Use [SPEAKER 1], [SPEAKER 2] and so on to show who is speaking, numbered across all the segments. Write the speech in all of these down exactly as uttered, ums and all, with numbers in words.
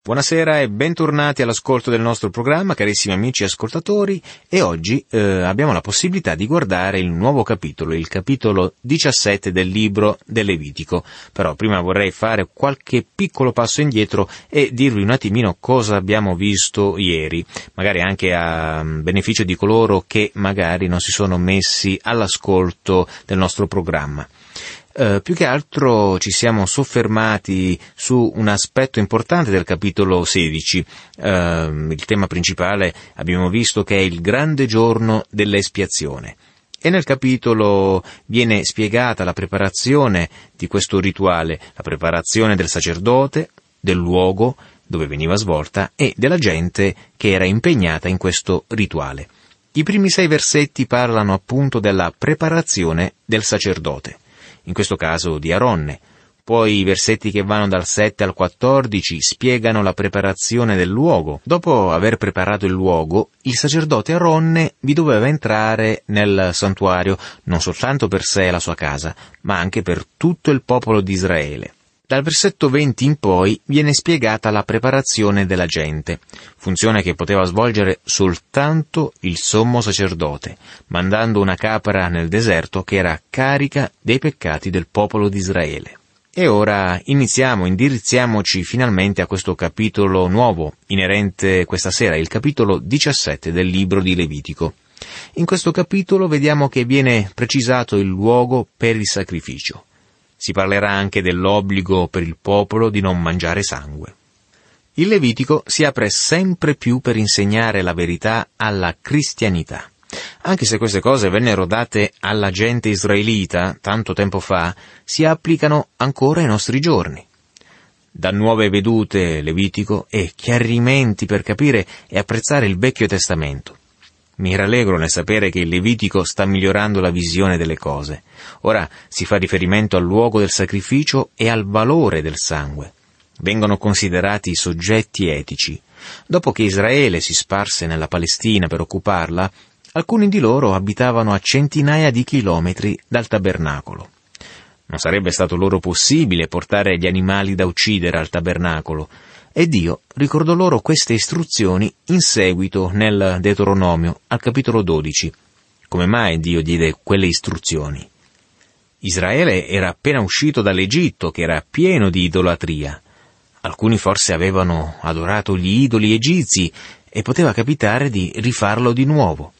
[SPEAKER 1] Buonasera e bentornati all'ascolto del nostro programma, carissimi amici ascoltatori, e oggi eh, abbiamo la possibilità di guardare il nuovo capitolo, il capitolo diciassette del libro del Levitico. Però prima vorrei fare qualche piccolo passo indietro e dirvi un attimino cosa abbiamo visto ieri, magari anche a beneficio di coloro che magari non si sono messi all'ascolto del nostro programma. Uh, più che altro ci siamo soffermati su un aspetto importante del capitolo sedici. Uh, il tema principale abbiamo visto che è il grande giorno dell'espiazione. E nel capitolo viene spiegata la preparazione di questo rituale, la preparazione del sacerdote, del luogo dove veniva svolta e della gente che era impegnata in questo rituale. I primi sei versetti parlano appunto della preparazione del sacerdote, in questo caso di Aronne. Poi i versetti che vanno dal sette al quattordici spiegano la preparazione del luogo. Dopo aver preparato il luogo, il sacerdote Aronne vi doveva entrare nel santuario, non soltanto per sé e la sua casa, ma anche per tutto il popolo di Israele. Dal versetto venti in poi viene spiegata la preparazione della gente, funzione che poteva svolgere soltanto il sommo sacerdote, mandando una capra nel deserto che era carica dei peccati del popolo di Israele. E ora iniziamo, indirizziamoci finalmente a questo capitolo nuovo, inerente questa sera, il capitolo diciassette del libro di Levitico. In questo capitolo vediamo che viene precisato il luogo per il sacrificio. Si parlerà anche dell'obbligo per il popolo di non mangiare sangue. Il Levitico si apre sempre più per insegnare la verità alla cristianità. Anche se queste cose vennero date alla gente israelita tanto tempo fa, si applicano ancora ai nostri giorni. Da nuove vedute Levitico e chiarimenti per capire e apprezzare il Vecchio Testamento. Mi rallegro nel sapere che il Levitico sta migliorando la visione delle cose. Ora si fa riferimento al luogo del sacrificio e al valore del sangue. Vengono considerati soggetti etici. Dopo che Israele si sparse nella Palestina per occuparla, alcuni di loro abitavano a centinaia di chilometri dal tabernacolo. Non sarebbe stato loro possibile portare gli animali da uccidere al tabernacolo, e Dio ricordò loro queste istruzioni in seguito nel Deuteronomio, al capitolo dodici. Come mai Dio diede quelle istruzioni? Israele era appena uscito dall'Egitto, che era pieno di idolatria. Alcuni forse avevano adorato gli idoli egizi e poteva capitare di rifarlo di nuovo.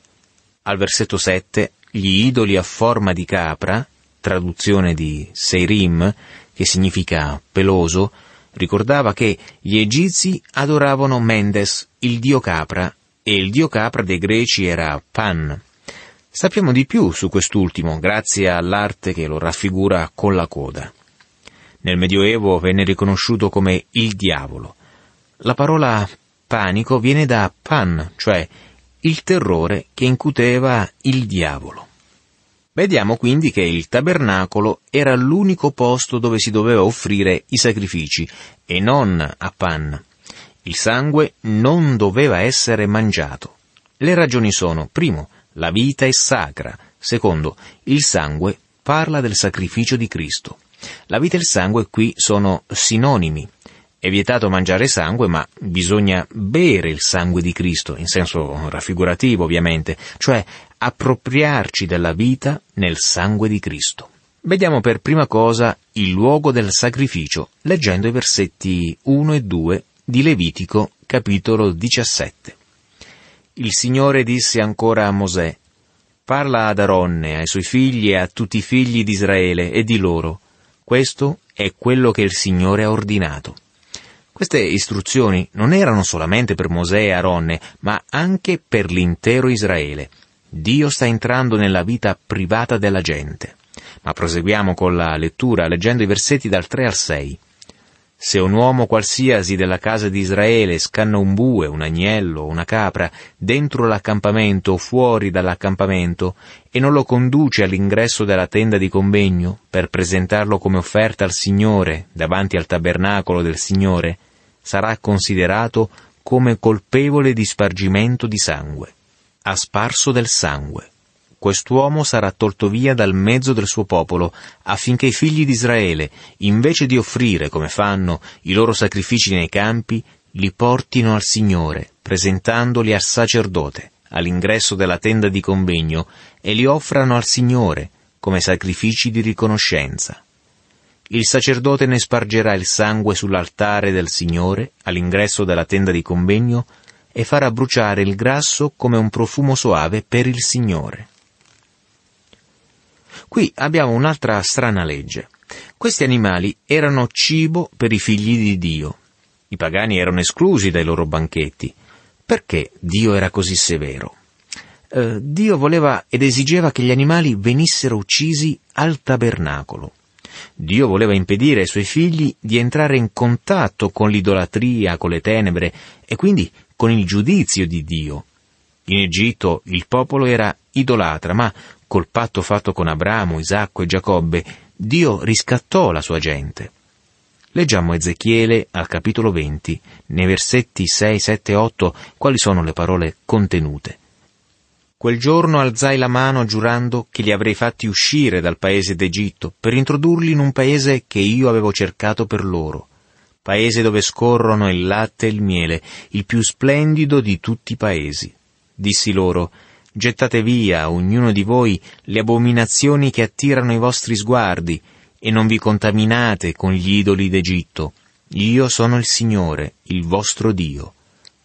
[SPEAKER 1] Al versetto sette, gli idoli a forma di capra, traduzione di Seirim, che significa peloso, ricordava che gli egizi adoravano Mendes, il dio capra, e il dio capra dei greci era Pan. Sappiamo di più su quest'ultimo, grazie all'arte che lo raffigura con la coda. Nel Medioevo venne riconosciuto come il diavolo. La parola panico viene da pan, cioè il terrore che incuteva il diavolo. Vediamo quindi che il tabernacolo era l'unico posto dove si doveva offrire i sacrifici, e non a Pan. Il sangue non doveva essere mangiato. Le ragioni sono: primo, la vita è sacra; secondo, il sangue parla del sacrificio di Cristo. La vita e il sangue qui sono sinonimi. È vietato mangiare sangue, ma bisogna bere il sangue di Cristo, in senso raffigurativo ovviamente, cioè appropriarci della vita nel sangue di Cristo. Vediamo per prima cosa il luogo del sacrificio, leggendo i versetti uno e due di Levitico, capitolo diciassette. Il Signore disse ancora a Mosè: «Parla ad Aronne, ai suoi figli e a tutti i figli di Israele, e di loro: questo è quello che il Signore ha ordinato». Queste istruzioni non erano solamente per Mosè e Aronne, ma anche per l'intero Israele. Dio sta entrando nella vita privata della gente. Ma proseguiamo con la lettura, leggendo i versetti dal tre al sei. «Se un uomo qualsiasi della casa di Israele scanna un bue, un agnello o una capra dentro l'accampamento o fuori dall'accampamento e non lo conduce all'ingresso della tenda di convegno per presentarlo come offerta al Signore davanti al tabernacolo del Signore, sarà considerato come colpevole di spargimento di sangue. Ha sparso del sangue. quest'uomo sarà tolto via dal mezzo del suo popolo, affinché i figli di Israele, invece di offrire, come fanno, i loro sacrifici nei campi, li portino al Signore, presentandoli al sacerdote, all'ingresso della tenda di convegno, e li offrano al Signore, come sacrifici di riconoscenza. Il sacerdote ne spargerà il sangue sull'altare del Signore, all'ingresso della tenda di convegno, e farà bruciare il grasso come un profumo soave per il Signore. Qui abbiamo un'altra strana legge. Questi animali erano cibo per i figli di Dio. I pagani erano esclusi dai loro banchetti. Perché Dio era così severo? Eh, Dio voleva ed esigeva che gli animali venissero uccisi al tabernacolo. Dio voleva impedire ai suoi figli di entrare in contatto con l'idolatria, con le tenebre e quindi con il giudizio di Dio. In Egitto il popolo era idolatra, ma col patto fatto con Abramo, Isacco e Giacobbe, Dio riscattò la sua gente. Leggiamo Ezechiele al capitolo venti, nei versetti sei, sette e otto, quali sono le parole contenute. Quel giorno alzai la mano giurando che li avrei fatti uscire dal paese d'Egitto per introdurli in un paese che io avevo cercato per loro, paese dove scorrono il latte e il miele, il più splendido di tutti i paesi. Dissi loro: gettate via, ognuno di voi, le abominazioni che attirano i vostri sguardi, e non vi contaminate con gli idoli d'Egitto. Io sono il Signore, il vostro Dio.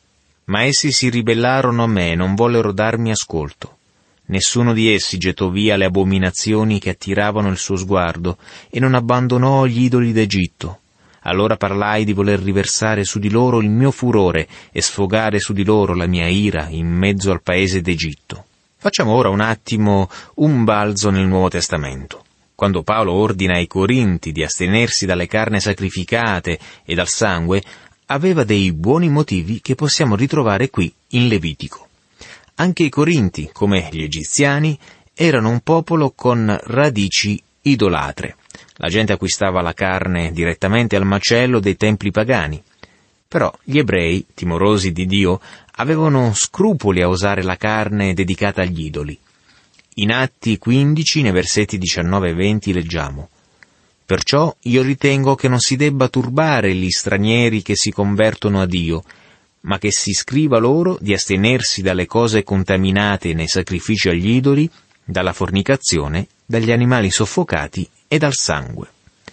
[SPEAKER 1] Ma essi si ribellarono a me e non vollero darmi ascolto. Nessuno di essi gettò via le abominazioni che attiravano il suo sguardo e non abbandonò gli idoli d'Egitto. Allora parlai di voler riversare su di loro il mio furore e sfogare su di loro la mia ira in mezzo al paese d'Egitto. Facciamo ora un attimo un balzo nel Nuovo Testamento. Quando Paolo ordina ai Corinti di astenersi dalle carni sacrificate e dal sangue, aveva dei buoni motivi che possiamo ritrovare qui in Levitico. Anche i Corinti, come gli egiziani, erano un popolo con radici idolatre. La gente acquistava la carne direttamente al macello dei templi pagani. Però gli ebrei, timorosi di Dio, avevano scrupoli a usare la carne dedicata agli idoli. In Atti quindici, nei versetti diciannove e venti, leggiamo: «Perciò io ritengo che non si debba turbare gli stranieri che si convertono a Dio, ma che si scriva loro di astenersi dalle cose contaminate nei sacrifici agli idoli, dalla fornicazione, dagli animali soffocati e dal sangue».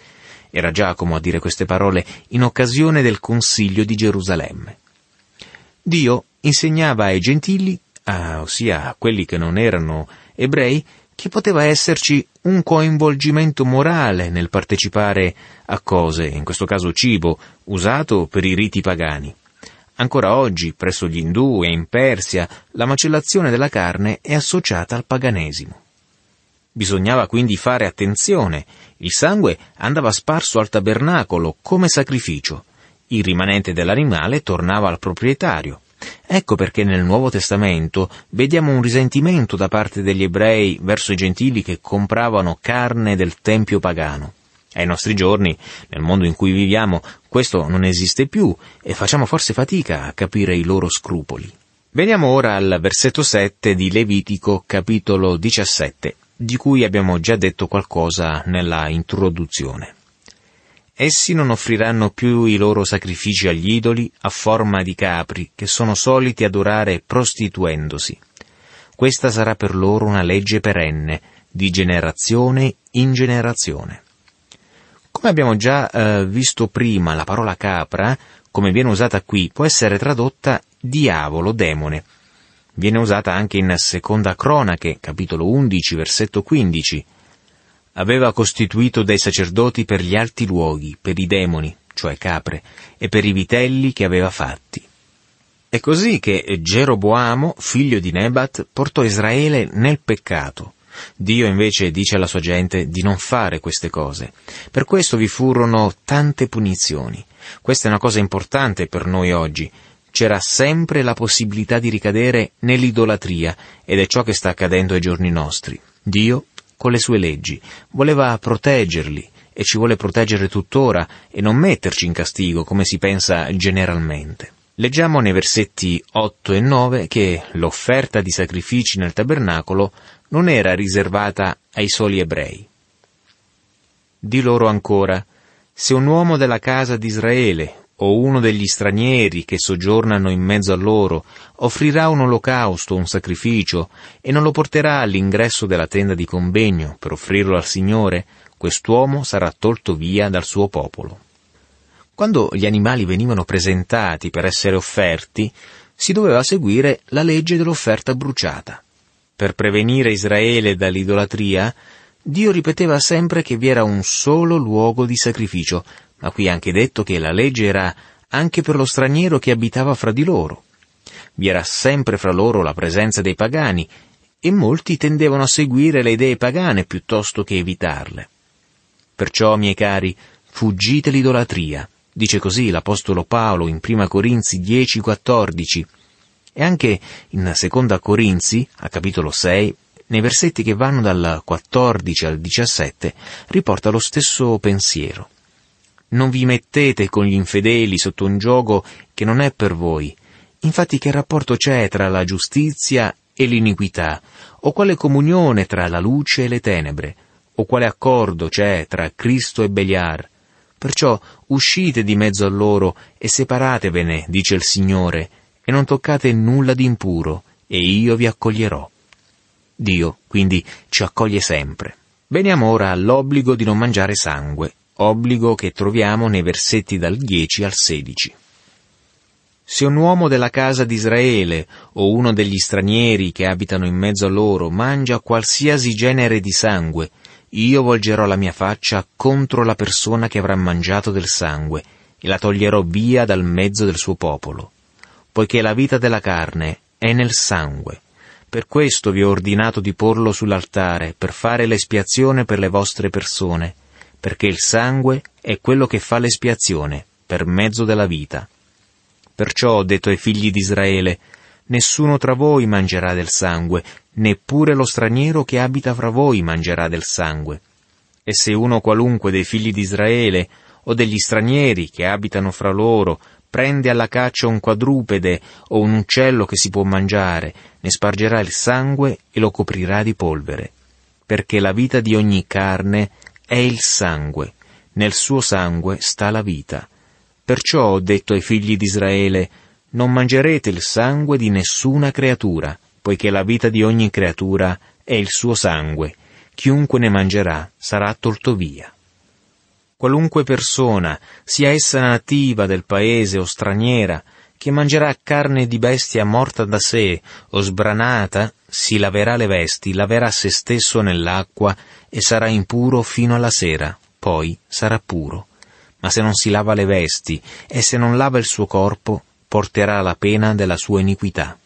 [SPEAKER 1] Era Giacomo a dire queste parole in occasione del Consiglio di Gerusalemme. Dio insegnava ai gentili, ah, ossia a quelli che non erano ebrei, che poteva esserci un coinvolgimento morale nel partecipare a cose, in questo caso cibo, usato per i riti pagani. Ancora oggi, presso gli indù e in Persia, la macellazione della carne è associata al paganesimo. Bisognava quindi fare attenzione. Il sangue andava sparso al tabernacolo come sacrificio. Il rimanente dell'animale tornava al proprietario. Ecco perché nel Nuovo Testamento vediamo un risentimento da parte degli ebrei verso i gentili che compravano carne del tempio pagano. Ai nostri giorni, nel mondo in cui viviamo, questo non esiste più e facciamo forse fatica a capire i loro scrupoli. Veniamo ora al versetto sette di Levitico, capitolo diciassette, di cui abbiamo già detto qualcosa nella introduzione. Essi non offriranno più i loro sacrifici agli idoli a forma di capri che sono soliti adorare prostituendosi. Questa sarà per loro una legge perenne, di generazione in generazione. Come abbiamo già eh, visto prima, la parola capra, come viene usata qui, può essere tradotta diavolo, demone. Viene usata anche in Seconda Cronache, capitolo undici, versetto quindici. Aveva costituito dei sacerdoti per gli alti luoghi, per i demoni, cioè capre, e per i vitelli che aveva fatti. È così che Geroboamo, figlio di Nebat, portò Israele nel peccato. Dio invece dice alla sua gente di non fare queste cose. Per questo vi furono tante punizioni. Questa è una cosa importante per noi oggi. C'era sempre la possibilità di ricadere nell'idolatria, ed è ciò che sta accadendo ai giorni nostri. Dio, con le sue leggi, voleva proteggerli e ci vuole proteggere tuttora e non metterci in castigo come si pensa generalmente. Leggiamo nei versetti otto e nove che l'offerta di sacrifici nel tabernacolo non era riservata ai soli ebrei. Di loro ancora: se un uomo della casa di Israele o uno degli stranieri che soggiornano in mezzo a loro offrirà un olocausto, un sacrificio, e non lo porterà all'ingresso della tenda di convegno per offrirlo al Signore, quest'uomo sarà tolto via dal suo popolo. Quando gli animali venivano presentati per essere offerti, si doveva seguire la legge dell'offerta bruciata. Per prevenire Israele dall'idolatria, Dio ripeteva sempre che vi era un solo luogo di sacrificio, ma qui è anche detto che la legge era anche per lo straniero che abitava fra di loro. Vi era sempre fra loro la presenza dei pagani, e molti tendevano a seguire le idee pagane piuttosto che evitarle. Perciò, miei cari, fuggite l'idolatria, dice così l'Apostolo Paolo in Prima Corinzi dieci quattordici, e anche in Seconda Corinzi, a capitolo sei, nei versetti che vanno dal quattordici al diciassette, riporta lo stesso pensiero. Non vi mettete con gli infedeli sotto un giogo che non è per voi. Infatti che rapporto c'è tra la giustizia e l'iniquità? O quale comunione tra la luce e le tenebre? O quale accordo c'è tra Cristo e Beliar? Perciò uscite di mezzo a loro e separatevene, dice il Signore, e non toccate nulla di impuro, e io vi accoglierò. Dio, quindi, ci accoglie sempre. Veniamo ora all'obbligo di non mangiare sangue, obbligo che troviamo nei versetti dal dieci al sedici. Se un uomo della casa di Israele o uno degli stranieri che abitano in mezzo a loro mangia qualsiasi genere di sangue, io volgerò la mia faccia contro la persona che avrà mangiato del sangue e la toglierò via dal mezzo del suo popolo, poiché la vita della carne è nel sangue. Per questo vi ho ordinato di porlo sull'altare per fare l'espiazione per le vostre persone, perché il sangue è quello che fa l'espiazione per mezzo della vita. Perciò ho detto ai figli di Israele: nessuno tra voi mangerà del sangue, neppure lo straniero che abita fra voi mangerà del sangue. E se uno qualunque dei figli di Israele o degli stranieri che abitano fra loro prende alla caccia un quadrupede o un uccello che si può mangiare, ne spargerà il sangue e lo coprirà di polvere, perché la vita di ogni carne è il sangue, nel suo sangue sta la vita. Perciò ho detto ai figli di Israele: non mangerete il sangue di nessuna creatura, poiché la vita di ogni creatura è il suo sangue. Chiunque ne mangerà sarà tolto via. Qualunque persona, sia essa nativa del paese o straniera, che mangerà carne di bestia morta da sé o sbranata, si laverà le vesti, laverà se stesso nell'acqua e sarà impuro fino alla sera, poi sarà puro. Ma se non si lava le vesti e se non lava il suo corpo, porterà la pena della sua iniquità.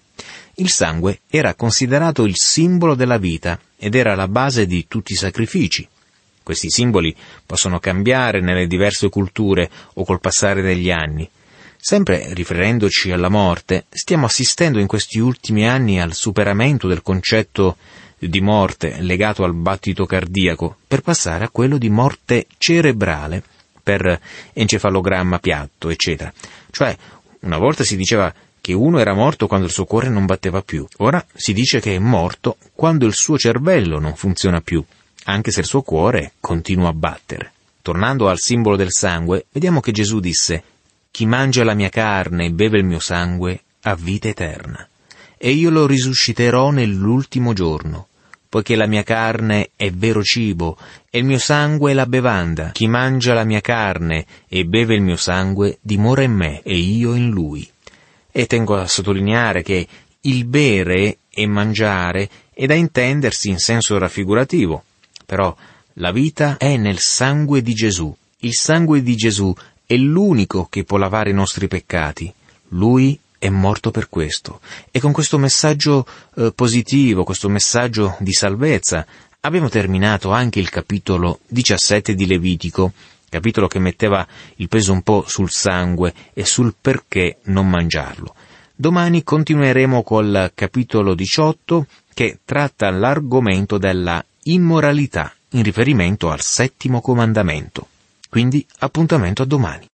[SPEAKER 1] Il sangue era considerato il simbolo della vita ed era la base di tutti i sacrifici. Questi simboli possono cambiare nelle diverse culture o col passare degli anni. Sempre riferendoci alla morte, stiamo assistendo in questi ultimi anni al superamento del concetto di morte legato al battito cardiaco per passare a quello di morte cerebrale per encefalogramma piatto, eccetera. Cioè, una volta si diceva che uno era morto quando il suo cuore non batteva più. Ora si dice che è morto quando il suo cervello non funziona più, anche se il suo cuore continua a battere. Tornando al simbolo del sangue, vediamo che Gesù disse: «Chi mangia la mia carne e beve il mio sangue ha vita eterna, e io lo risusciterò nell'ultimo giorno, poiché la mia carne è vero cibo e il mio sangue è la bevanda. Chi mangia la mia carne e beve il mio sangue dimora in me e io in lui». E tengo a sottolineare che il bere e mangiare è da intendersi in senso raffigurativo, però la vita è nel sangue di Gesù. Il sangue di Gesù è l'unico che può lavare i nostri peccati. Lui è morto per questo. E con questo messaggio eh, positivo, questo messaggio di salvezza, abbiamo terminato anche il capitolo diciassette di Levitico, capitolo che metteva il peso un po' sul sangue e sul perché non mangiarlo. Domani continueremo col capitolo diciotto, che tratta l'argomento della immoralità in riferimento al settimo comandamento. Quindi appuntamento a domani.